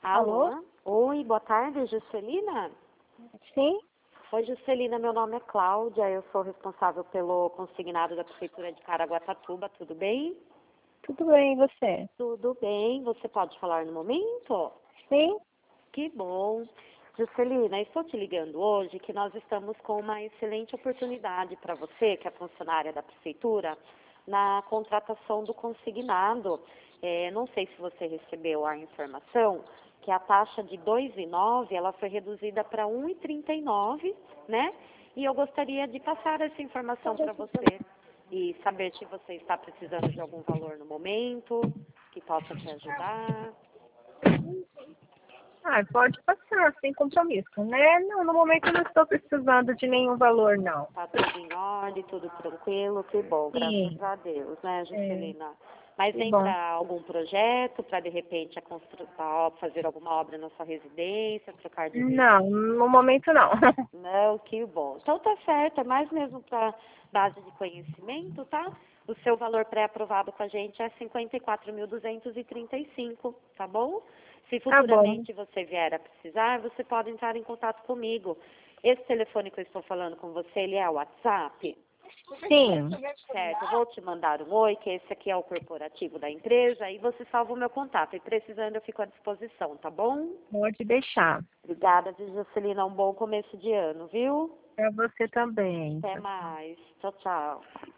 Alô? Alô? Oi, boa tarde, Juscelina? Sim? Oi, Juscelina, meu nome é Cláudia, eu sou responsável pelo consignado da Prefeitura de Caraguatatuba, tudo bem? Tudo bem, e você? Tudo bem, você pode falar no momento? Sim? Que bom. Juscelina, estou te ligando hoje que nós estamos com uma excelente oportunidade para você, que é funcionária da Prefeitura, na contratação do consignado. Não sei se você recebeu a informação que a taxa de 2,9 ela foi reduzida para 1,39, né? E eu gostaria de passar essa informação para você e saber se você está precisando de algum valor no momento, que possa te ajudar. Pode passar, sem compromisso, né? Não, no momento eu não estou precisando de nenhum valor, não. Tá tudo em ordem, tudo tranquilo, que bom, graças Sim, a Deus, né, é, Juscelina? Mas que vem bom. para algum projeto, para de repente fazer alguma obra na sua residência, trocar de Não, no momento não. não, que bom. Então tá certo, é mais mesmo para base de conhecimento, tá? O seu valor pré-aprovado com a gente é 54.235, tá bom? Se Tá bom. futuramente você vier a precisar, você pode entrar em contato comigo. Esse telefone que eu estou falando com você, ele é o WhatsApp? Sim, Certo, eu vou te mandar um oi, que esse aqui é o corporativo da empresa, e você salva o meu contato. E precisando, eu fico à disposição, tá bom? pode deixar. Obrigada, Juscelina. Um bom começo de ano, viu? Para você também. Até mais. Tchau, tchau.